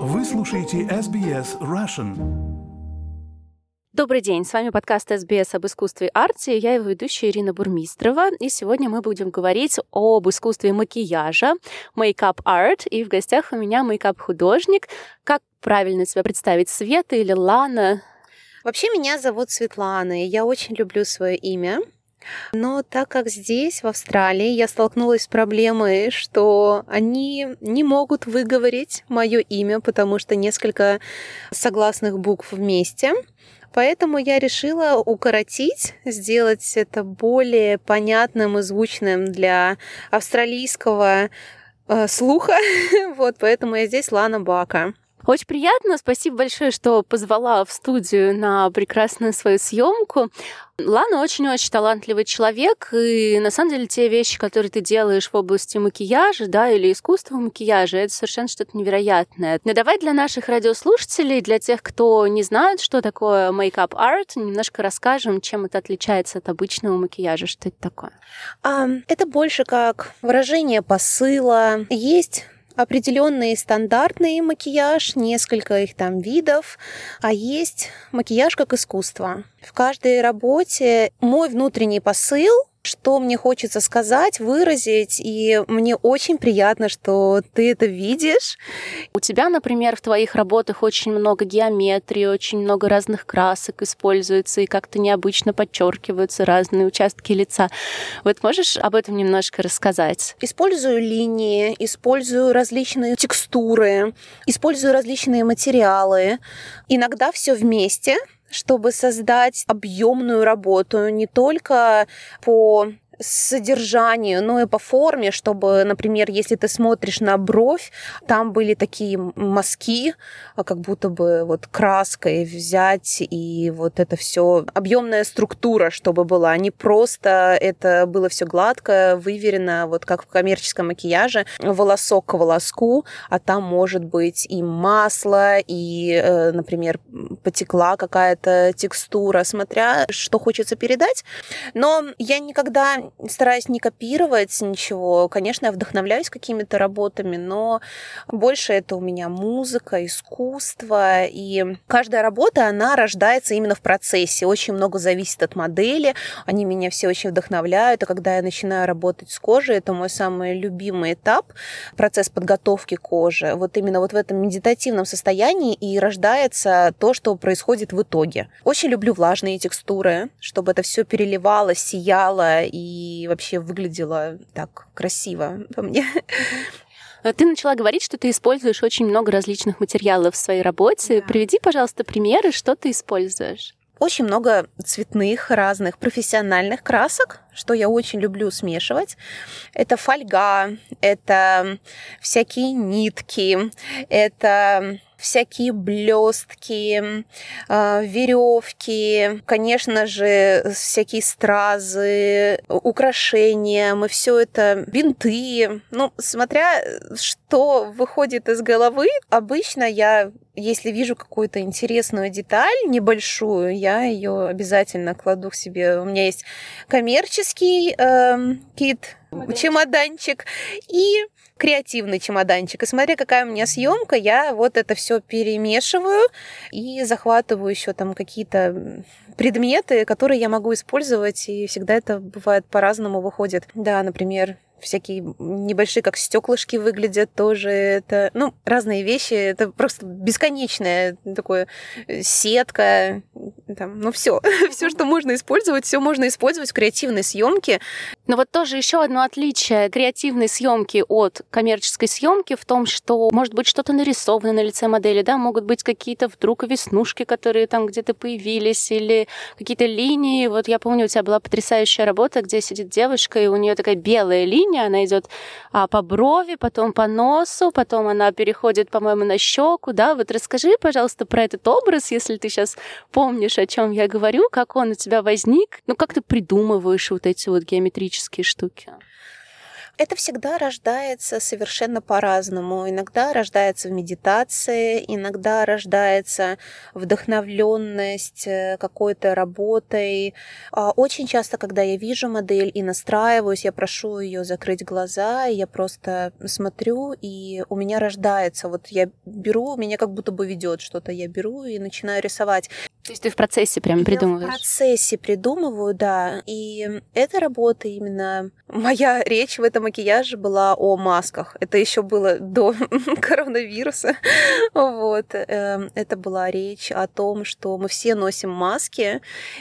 Вы слушаете SBS Russian. Добрый день, с вами подкаст SBS об искусстве и арте. Я его ведущая Ирина Бурмистрова. И сегодня мы будем говорить об искусстве макияжа, make-up art. И в гостях у меня мейкап-художник. Как правильно себя представить, Света или Лана? Вообще меня зовут Светлана, и я очень люблю свое имя. Но так как здесь, в Австралии, я столкнулась с проблемой, что они не могут выговорить мое имя, потому что несколько согласных букв вместе. Поэтому я решила укоротить, сделать это более понятным и звучным для австралийского слуха. Вот, поэтому я здесь Лана Бака. Очень приятно. Спасибо большое, что позвала в студию на прекрасную свою съемку. Лана очень-очень талантливый человек, и на самом деле те вещи, которые ты делаешь в области макияжа, да, или искусства макияжа, это совершенно что-то невероятное. Но давай для наших радиослушателей, для тех, кто не знает, что такое make-up art, немножко расскажем, чем это отличается от обычного макияжа. Что это такое? Это больше как выражение посыла. Есть определенный стандартный макияж, несколько их там видов, а есть макияж как искусство. В каждой работе мой внутренний посыл, что мне хочется сказать, выразить, и мне очень приятно, что ты это видишь. У тебя, например, в твоих работах очень много геометрии, очень много разных красок используется, и как-то необычно подчеркиваются разные участки лица. Вот можешь об этом немножко рассказать? Использую линии, использую различные текстуры, использую различные материалы. Иногда все вместе, чтобы создать объемную работу не только по содержанию, но и по форме, чтобы, например, если ты смотришь на бровь, там были такие мазки, как будто бы вот краской взять, и вот это все объемная структура, чтобы была, не просто это было все гладко, выверено, вот как в коммерческом макияже, волосок к волоску, а там может быть и масло, и, например, потекла какая-то текстура, смотря что хочется передать. Но я никогда стараюсь не копировать ничего. Конечно, я вдохновляюсь какими-то работами, но больше это у меня музыка, искусство. И каждая работа, она рождается именно в процессе. Очень много зависит от модели. Они меня все очень вдохновляют. И когда я начинаю работать с кожей, это мой самый любимый этап, процесс подготовки кожи. Вот именно вот в этом медитативном состоянии и рождается то, что происходит в итоге. Очень люблю влажные текстуры, чтобы это все переливалось, сияло и вообще выглядело так красиво по мне. Ты начала говорить, что ты используешь очень много различных материалов в своей работе. Да. Приведи, пожалуйста, примеры, что ты используешь. Очень много цветных, разных профессиональных красок, что я очень люблю смешивать. Это фольга, это всякие нитки, это всякие блестки, веревки, конечно же, всякие стразы, украшения, мы все это, бинты. Ну, смотря что выходит из головы, обычно я, если вижу какую-то интересную деталь, небольшую, я ее обязательно кладу к себе. У меня есть коммерческий кит, чемоданчик и креативный чемоданчик. И смотря какая у меня съемка, я вот это все перемешиваю и захватываю еще там какие-то предметы, которые я могу использовать, и всегда это бывает по-разному выходит. Да, например, всякие небольшие, как стеклышки выглядят тоже. Это, разные вещи. Это просто бесконечная такое сетка. Там, все, что можно использовать, все можно использовать в креативной съемке. Но вот тоже еще одно отличие креативной съемки от коммерческой съемки в том, что может быть что-то нарисовано на лице модели, да, могут быть какие-то вдруг веснушки, которые там где-то появились, или какие-то линии. Вот я помню, у тебя была потрясающая работа, где сидит девушка, и у нее такая белая линия, она идет по брови, потом по носу, потом она переходит, по-моему, на щеку, да. Вот расскажи, пожалуйста, про этот образ, если ты сейчас помнишь, о чем я говорю, как он у тебя возник, как ты придумываешь вот эти вот геометрические штуки? Это всегда рождается совершенно по-разному. Иногда рождается в медитации, иногда рождается вдохновленность какой-то работой. Очень часто, когда я вижу модель и настраиваюсь, я прошу ее закрыть глаза, и я просто смотрю, и у меня рождается. Вот я беру, меня как будто бы ведет что-то, я беру и начинаю рисовать. То есть ты в процессе прям придумываешь? Я в процессе придумываю, да. И эта работа именно... Моя речь в этом макияже была о масках. Это еще было до коронавируса. Вот. Это была речь о том, что мы все носим маски,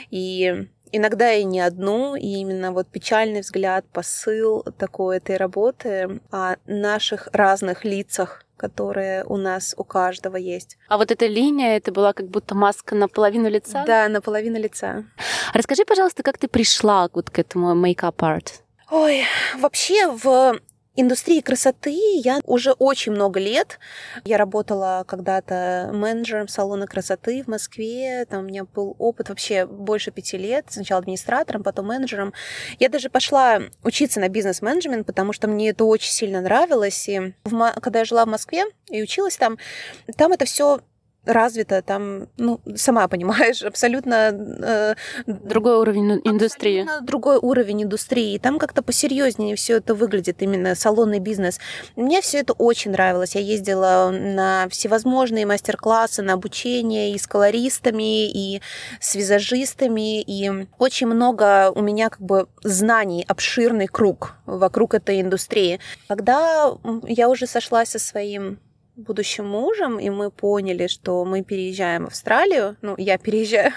и иногда и не одну, и именно вот печальный взгляд, посыл такой этой работы о наших разных лицах, которые у нас у каждого есть. А вот эта линия, это была как будто маска на половину лица? Да, на половину лица. Расскажи, пожалуйста, как ты пришла вот к этому мейкап-арт? Ой, вообще в индустрии красоты я уже очень много лет. Я работала когда-то менеджером салона красоты в Москве. Там у меня был опыт вообще больше 5 лет. Сначала администратором, потом менеджером. Я даже пошла учиться на бизнес-менеджмент, потому что мне это очень сильно нравилось. И когда я жила в Москве и училась там это все развито, там, сама понимаешь, абсолютно... другой уровень индустрии. Абсолютно другой уровень индустрии. Там как-то посерьезнее все это выглядит, именно салонный бизнес. Мне все это очень нравилось. Я ездила на всевозможные мастер-классы, на обучение и с колористами, и с визажистами, и очень много у меня как бы знаний, обширный круг вокруг этой индустрии. Когда я уже сошлась со своим будущим мужем, и мы поняли, что мы переезжаем в Австралию, я переезжаю,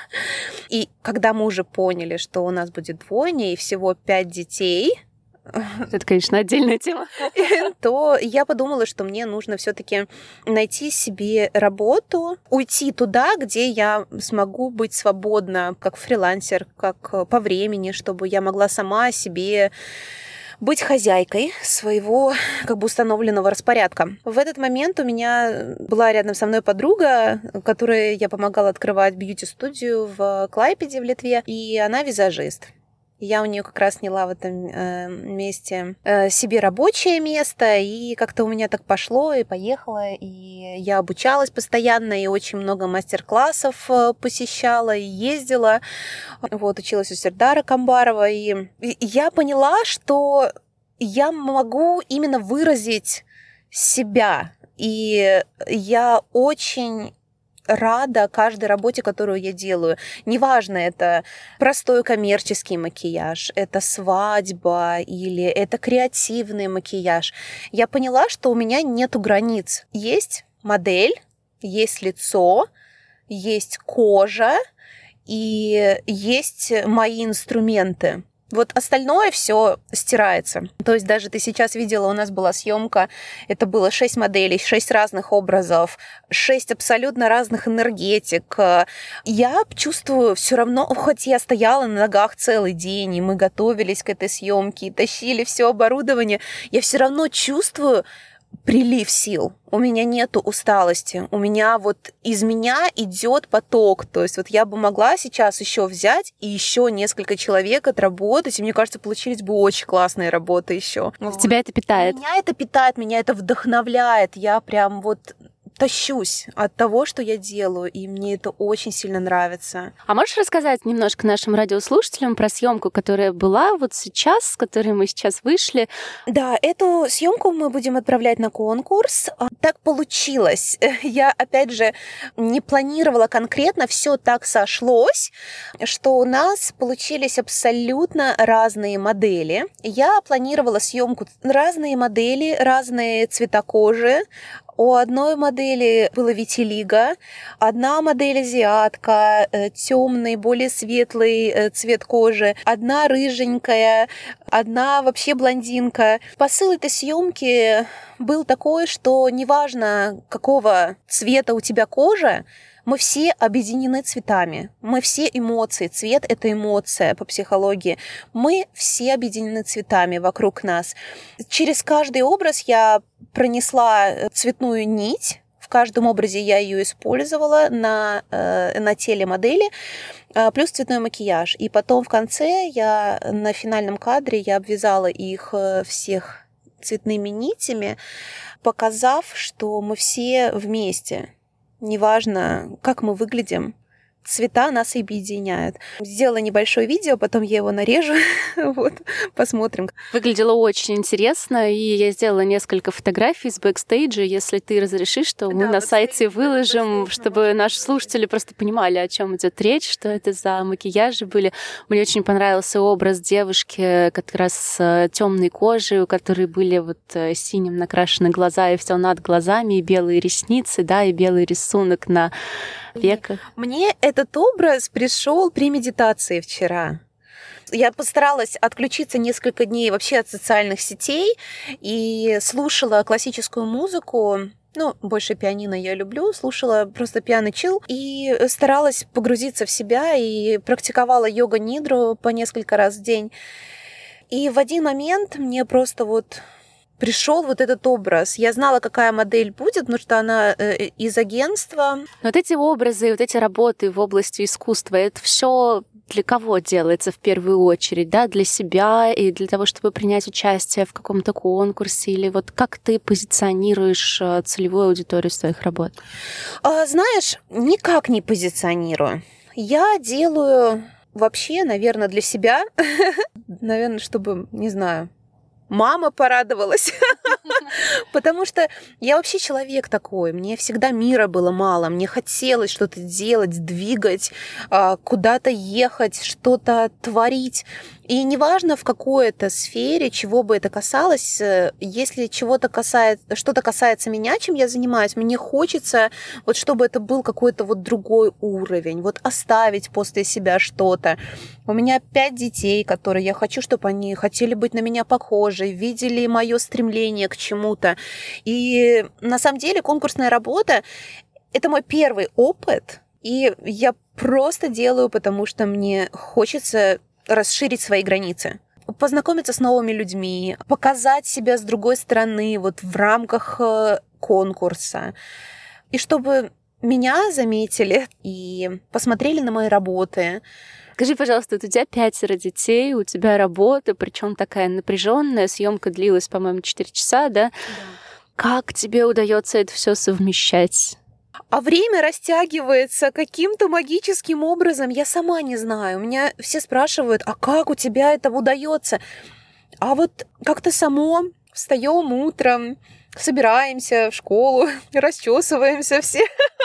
и когда мы уже поняли, что у нас будет двойня и всего 5 детей, это, конечно, отдельная тема, то я подумала, что мне нужно все-таки найти себе работу, уйти туда, где я смогу быть свободна, как фрилансер, как по времени, чтобы я могла сама себе быть хозяйкой своего как бы установленного распорядка. В этот момент у меня была рядом со мной подруга, которой я помогала открывать бьюти-студию в Клайпеде в Литве, и она визажист. Я у нее как раз сняла в этом месте себе рабочее место, и как-то у меня так пошло и поехало, и я обучалась постоянно, и очень много мастер-классов посещала, и ездила. Вот, училась у Сердара Камбарова, и я поняла, что я могу именно выразить себя, и я очень рада каждой работе, которую я делаю. Неважно, это простой коммерческий макияж, это свадьба или это креативный макияж. Я поняла, что у меня нету границ. Есть модель, есть лицо, есть кожа и есть мои инструменты. Вот остальное все стирается. То есть даже ты сейчас видела, у нас была съемка, это было 6 моделей, 6 разных образов, 6 абсолютно разных энергетик. Я чувствую все равно, хоть я стояла на ногах целый день, и мы готовились к этой съемке, и тащили все оборудование, я все равно чувствую прилив сил. У меня нету усталости. У меня вот из меня идет поток. То есть вот я бы могла сейчас еще взять и еще несколько человек отработать, и мне кажется, получились бы очень классные работы еще. Тебя это питает? Меня это питает, меня это вдохновляет. Я прям вот тащусь от того, что я делаю, и мне это очень сильно нравится. А можешь рассказать немножко нашим радиослушателям про съемку, которая была вот сейчас, с которой мы сейчас вышли? Да, эту съемку мы будем отправлять на конкурс. Так получилось. Я, опять же, не планировала конкретно, все так сошлось, что у нас получились абсолютно разные модели. Я планировала съемку разные модели, разные цвета кожи. У одной модели было витилиго, одна модель азиатка, темный, более светлый цвет кожи, одна рыженькая, одна вообще блондинка. Посыл этой съемки был такой, что неважно, какого цвета у тебя кожа, мы все объединены цветами, мы все эмоции, цвет — это эмоция по психологии, мы все объединены цветами вокруг нас. Через каждый образ я пронесла цветную нить, в каждом образе я ее использовала на теле модели, плюс цветной макияж. И потом в конце на финальном кадре я обвязала их всех цветными нитями, показав, что мы все вместе. Неважно, как мы выглядим, цвета нас объединяют. Сделала небольшое видео, потом я его нарежу. Вот, посмотрим. Выглядело очень интересно, и я сделала несколько фотографий с бэкстейджа. Если ты разрешишь, то мы на сайте выложим, чтобы наши слушатели просто понимали, о чем идет речь, что это за макияжи были. Мне очень понравился образ девушки как раз с темной кожей, у которой были вот синим накрашены глаза, и все над глазами, и белые ресницы, да, и белый рисунок на веках. Мне этот образ пришел при медитации вчера. Я постаралась отключиться несколько дней вообще от социальных сетей и слушала классическую музыку. Ну, больше пианино я люблю, слушала просто пиано-чилл и старалась погрузиться в себя и практиковала йога-нидру по несколько раз в день. И в один момент мне просто вот пришел вот этот образ. Я знала, какая модель будет, потому что она из агентства. Вот эти образы, вот эти работы в области искусства, это все для кого делается в первую очередь, да, для себя и для того, чтобы принять участие в каком-то конкурсе, или вот как ты позиционируешь целевую аудиторию своих работ? Знаешь, никак не позиционирую. Я делаю вообще, наверное, для себя, наверное, чтобы, не знаю, мама порадовалась, потому что я вообще человек такой, мне всегда мира было мало, мне хотелось что-то делать, двигать, куда-то ехать, что-то творить. И неважно, в какой это сфере, чего бы это касалось, если что-то касается меня, чем я занимаюсь, мне хочется, вот чтобы это был какой-то вот другой уровень, вот оставить после себя что-то. У меня 5 детей, которые я хочу, чтобы они хотели быть на меня похожи, видели мое стремление к чему-то. И на самом деле конкурсная работа — это мой первый опыт, и я просто делаю, потому что мне хочется расширить свои границы, познакомиться с новыми людьми, показать себя с другой стороны вот в рамках конкурса. И чтобы меня заметили и посмотрели на мои работы. Скажи, пожалуйста, вот у тебя 5 детей, у тебя работа, причем такая напряженная, съемка длилась, по-моему, 4 часа, да? Как тебе удается это все совмещать? А время растягивается каким-то магическим образом, я сама не знаю. Меня все спрашивают, а как у тебя это удается? А вот как-то само встаем утром, собираемся в школу, расчесываемся все.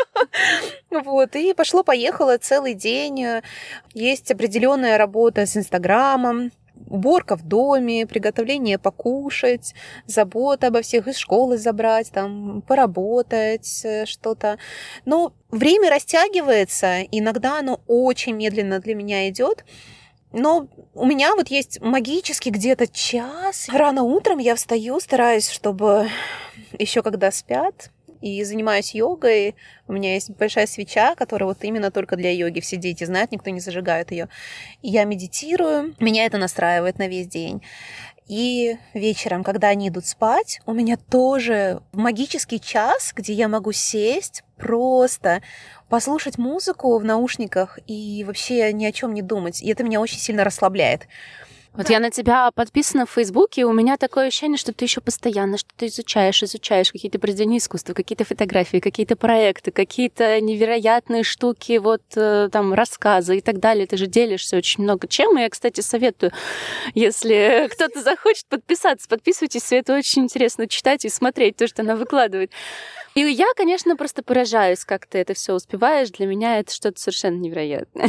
Вот, и пошло-поехало целый день. Есть определенная работа с Инстаграмом, уборка в доме, приготовление покушать, забота обо всех, из школы забрать, там, поработать, что-то. Но время растягивается, иногда оно очень медленно для меня идет. Но у меня вот есть магически где-то час. Рано утром я встаю, стараюсь, чтобы еще когда спят, и занимаюсь йогой. У меня есть большая свеча, которая вот именно только для йоги. Все дети знают, никто не зажигает ее. И я медитирую, меня это настраивает на весь день. И вечером, когда они идут спать, у меня тоже магический час, где я могу сесть, просто послушать музыку в наушниках и вообще ни о чем не думать. И это меня очень сильно расслабляет. Вот я на тебя подписана в Фейсбуке, и у меня такое ощущение, что ты еще постоянно что-то изучаешь какие-то произведения искусства, какие-то фотографии, какие-то проекты, какие-то невероятные штуки, вот там рассказы и так далее. Ты же делишься очень много чем. И я, кстати, советую, если кто-то захочет подписаться, подписывайтесь, это очень интересно читать и смотреть то, что она выкладывает. И я, конечно, просто поражаюсь, как ты это все успеваешь. Для меня это что-то совершенно невероятное.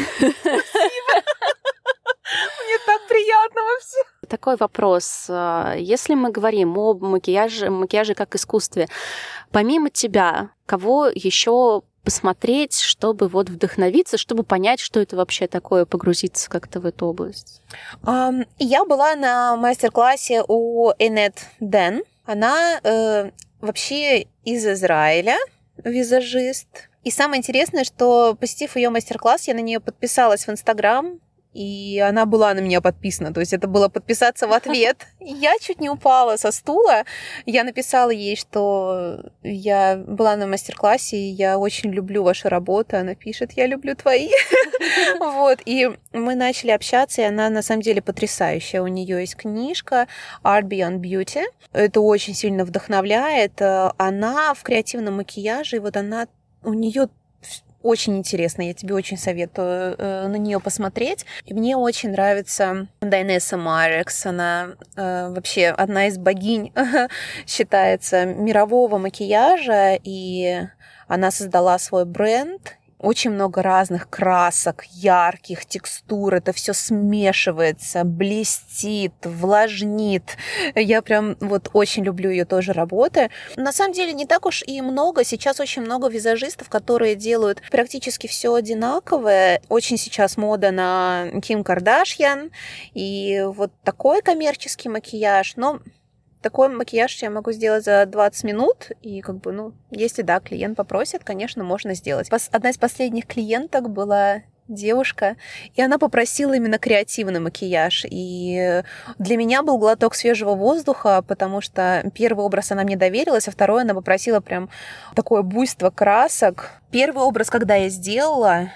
Мне так приятно вообще. Такой вопрос. Если мы говорим об макияже как искусстве, помимо тебя, кого еще посмотреть, чтобы вот вдохновиться, чтобы понять, что это вообще такое, погрузиться как-то в эту область? Я была на мастер-классе у Энет Ден. Она вообще из Израиля, визажист. И самое интересное, что, посетив ее мастер-класс, я на нее подписалась в Инстаграм. и она была на меня подписана, то есть это было подписаться в ответ. Я чуть не упала со стула, я написала ей, что я была на мастер-классе, и я очень люблю вашу работу, она пишет, я люблю твои. Вот, и мы начали общаться, и она на самом деле потрясающая, у нее есть книжка Art Beyond Beauty, это очень сильно вдохновляет, она в креативном макияже, и вот она, у нее очень интересно, я тебе очень советую на нее посмотреть. И мне очень нравится Дайнесса Марекс, она вообще одна из богинь, считается, мирового макияжа, и она создала свой бренд. Очень много разных красок, ярких текстур, это все смешивается, блестит, влажнит. Я прям вот очень люблю ее тоже работы. На самом деле не так уж и много. Сейчас очень много визажистов, которые делают практически все одинаковое. Очень сейчас мода на Ким Кардашьян и вот такой коммерческий макияж, но такой макияж я могу сделать за 20 минут, и если клиент попросит, конечно, можно сделать. Одна из последних клиенток была девушка, и она попросила именно креативный макияж, и для меня был глоток свежего воздуха, потому что первый образ она мне доверилась, а второй она попросила прям такое буйство красок. Первый образ, когда я сделала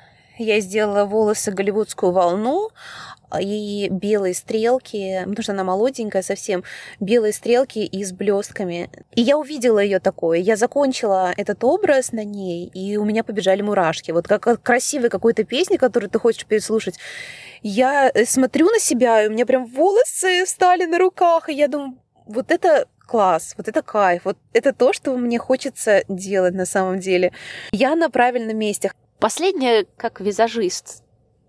волосы голливудскую волну, и белые стрелки, потому что она молоденькая совсем, белые стрелки и с блестками. И я увидела ее такой. Я закончила этот образ на ней, и у меня побежали мурашки. Вот как от красивой какой-то песни, которую ты хочешь переслушать. Я смотрю на себя, и у меня прям волосы встали на руках, и я думаю, вот это класс, вот это кайф, вот это то, что мне хочется делать на самом деле. Я на правильном месте. Последнее, как визажист,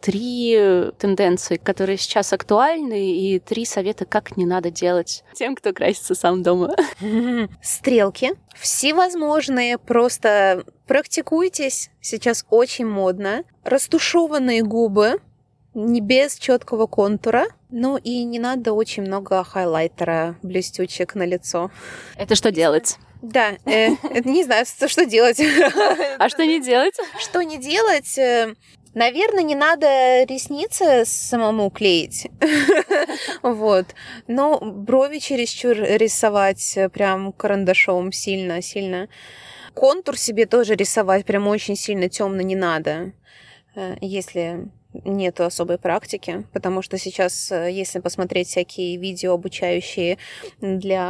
3 тенденции, которые сейчас актуальны, и 3 совета, как не надо делать тем, кто красится сам дома. Стрелки. Всевозможные. Просто практикуйтесь. Сейчас очень модно. Растушеванные губы. Не без четкого контура. Ну и не надо очень много хайлайтера, блестючек на лицо. Это что делать? Да, не знаю, что делать. А что не делать? Что не делать? Наверное, не надо ресницы самому клеить. Вот. Но брови чересчур рисовать прям карандашом сильно-сильно. Контур себе тоже рисовать прям очень сильно темно не надо, если нету особой практики, потому что сейчас, если посмотреть всякие видео, обучающие в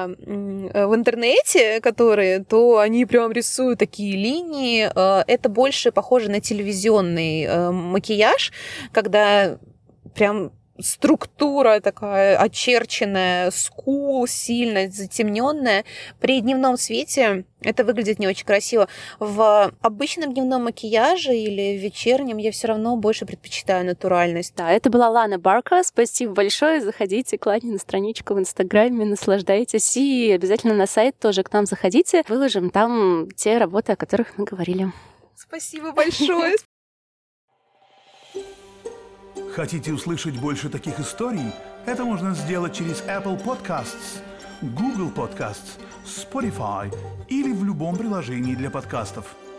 интернете, то они прям рисуют такие линии. Это больше похоже на телевизионный макияж, когда прям структура такая очерченная, скул сильно затемненная. При дневном свете это выглядит не очень красиво. В обычном дневном макияже или в вечернем я все равно больше предпочитаю натуральность. Да, это была Лана Барка. Спасибо большое. Заходите к Лане на страничку в Инстаграме, наслаждайтесь. И обязательно на сайт тоже к нам заходите. Выложим там те работы, о которых мы говорили. Спасибо большое. Хотите услышать больше таких историй? Это можно сделать через Apple Podcasts, Google Podcasts, Spotify или в любом приложении для подкастов.